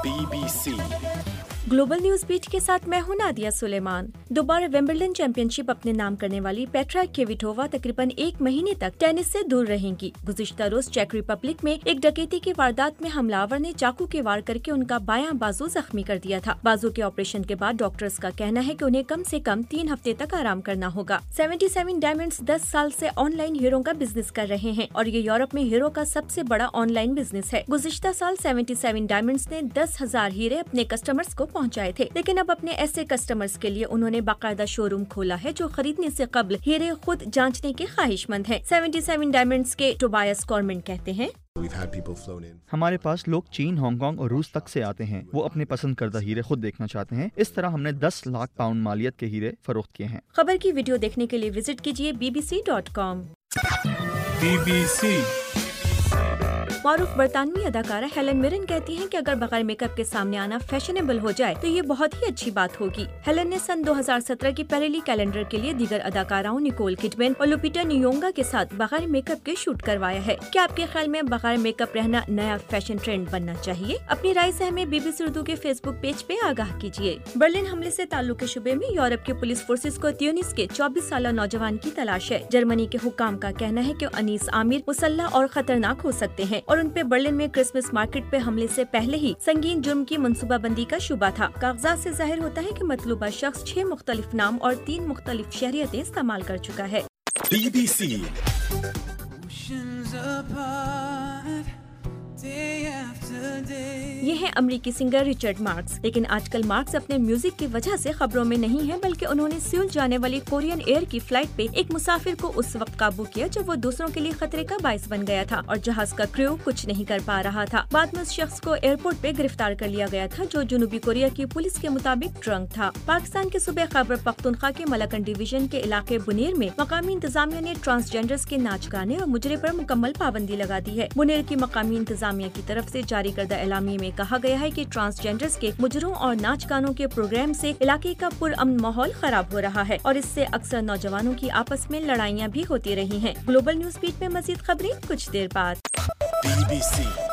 BBC global news beat के साथ मैं हूं नादिया सुलेमान। दोबारा विंबलडन चैंपियनशिप अपने नाम करने वाली पेट्रा क्विटोवा तकरीबन 1 महीने तक टेनिस से दूर रहेंगी। गुज़िश्ता रोज चेक रिपब्लिक में एक डकैती की वारदात में हमलावर ने चाकू के वार करके उनका बायां बाजू जख्मी कर दिया था। बाजू के ऑपरेशन के बाद डॉक्टर्स का कहना है कि उन्हें कम से कम 3 हफ्ते तक आराम करना होगा। 77 डायमंड्स 10 साल से ऑनलाइन हीरो का बिजनेस कर रहे हैं और ये यूरोप में हीरो का सबसे बड़ा ऑनलाइन बिजनेस है। गुज़िश्ता साल 77 डायमंड्स ने 10,000 हीरे अपने कस्टमर्स को पहुंचाए थे, लेकिन अब अपने ऐसे कस्टमर्स के लिए उन्होंने बाकायदा शोरूम खोला है जो खरीदने से कबल हीरे खुद जांचने के ख्वाहिशमंद हैं। 77 डायमंड्स के टोबायस कॉर्मेंट कहते हैं, हमारे पास लोग चीन, हांगकांग और रूस तक से आते हैं। वो अपने पसंद करदा हीरे खुद देखना चाहते हैं। इस तरह हमने 10 लाख पाउंड मालियत के हीरे फरोख्त किए हैं। खबर की वीडियो देखने के लिए विजिट कीजिए bbc.com। BBC मारूफ बरतानवी अदाकारा हेलन मिरन कहती हैं कि अगर बगैर मेकअप के सामने आना फैशनेबल हो जाए तो ये बहुत ही अच्छी बात होगी। हेलन ने सन 2017 की पहली कैलेंडर के लिए दीगर अदाकाराओं निकोल किडमैन और लुपिटा न्योंगा के साथ बगैर मेकअप के शूट करवाया है। क्या आपके ख्याल में बगैर मेकअप रहना नया फैशन ट्रेंड बनना चाहिए? अपनी राय से हमें BBC उर्दू के फेसबुक पेज पे आगाह कीजिए। बर्लिन हमले से ताल्लुक के शुबे में यूरोप के पुलिस फोर्सेस को त्यूनिस के 24 साल नौजवान की तलाश है। जर्मनी के हुक्काम का कहना है कि अनीस आमिर मुसल्लह और खतरनाक हो सकते हैं और उन पे बर्लिन में क्रिसमस मार्केट पे हमले से पहले ही संगीन जुर्म की मंसूबाबंदी का शुबा था। कागजात से जाहिर होता है कि मतलूबा शख्स 6 मुख्तलिफ नाम और 3 मुख्तलिफ शहरियतें इस्तेमाल कर चुका है। BBC ये है अमरीकी सिंगर रिचर्ड मार्क्स, लेकिन आजकल मार्क्स अपने म्यूजिक की वजह से खबरों में नहीं है, बल्कि उन्होंने सियोल जाने वाली कोरियन एयर की फ्लाइट पे एक मुसाफिर को उस वक्त काबू किया जब वो दूसरों के लिए खतरे का बाइस बन गया था और जहाज का क्रू कुछ नहीं कर पा रहा था। बाद में उस शख्स को एयरपोर्ट पे गिरफ्तार कर लिया गया था जो जनूबी कोरिया की पुलिस के मुताबिक ड्रंक था। पाकिस्तान के सूबे खैबर पख्तूनख्वा के मलकन डिवीजन के इलाके बुनेर में मकामी इंतजामिया ने ट्रांसजेंडर्स के नाच गाने और मुजरे पर मुकम्मल पाबंदी लगा दी है। बुनेर की मकामी इंतजामिया की तरफ से जारी करदा एलामिये में कहा गया है कि ट्रांसजेंडर्स के मुजरों और नाच गानों के प्रोग्राम से इलाके का पुरअमन माहौल खराब हो रहा है और इससे अक्सर नौजवानों की आपस में लड़ाइयाँ भी होती रही हैं। ग्लोबल न्यूज बीट में मजीद खबरें कुछ देर बाद। BBC